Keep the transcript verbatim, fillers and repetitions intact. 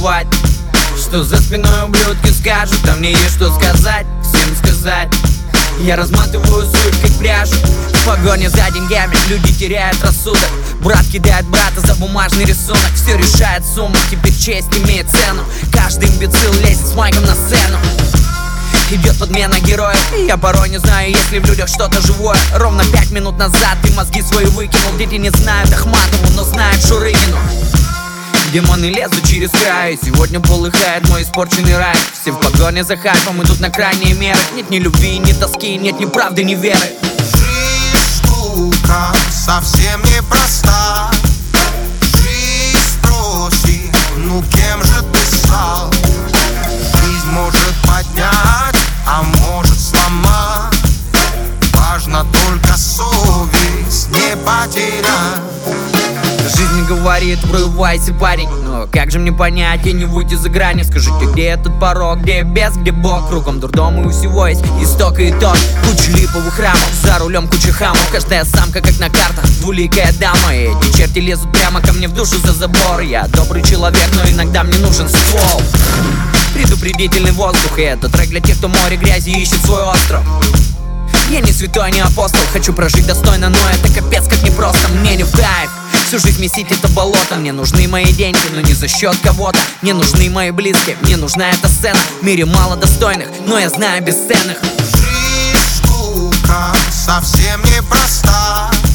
плевать, что за спиной ублюдки скажут, а мне есть что сказать, всем сказать. Я разматываю суть как пряжу. В погоне за деньгами люди теряют рассудок. Брат кидает брата за бумажный рисунок. Все решает сумма, теперь честь имеет цену. Каждый имбецил лезет с майком на сцену. Идет подмена героев, и я порой не знаю, есть ли в людях что-то живое. Ровно пять минут назад ты мозги свои выкинул. Дети не знают Ахматову, но знают Шурыгину. Демоны лезут через край, сегодня полыхает мой испорченный рай. Все в погоне за хайпом идут на крайние меры. Нет ни любви, ни тоски, нет ни правды, ни веры. Жизнь штука совсем непроста. Жизнь спроси, ну кем же ты стал? Жизнь может поднять, а может сломать. Важно только совесть не потерять. Жизнь говорит, врывайся, парень. Но как же мне понять и не выйти за грани? Скажите, где этот порог, где без, где Бог? Кругом дурдом и у всего есть исток и итог. Куча липовых рамок, за рулем куча хамов. Каждая самка как на картах, двуликая дама. И эти черти лезут прямо ко мне в душу за забор. Я добрый человек, но иногда мне нужен ствол. Предупредительный воздух, и это трек для тех, кто море грязи ищет свой остров. Я не святой, не апостол, хочу прожить достойно, но это капец как непросто. Мне не в кайф всю жизнь месить это болото. Мне нужны мои деньги, но не за счет кого-то. Мне нужны мои близкие, мне нужна эта сцена. В мире мало достойных, но я знаю бесценных. Жизнь штука совсем непроста.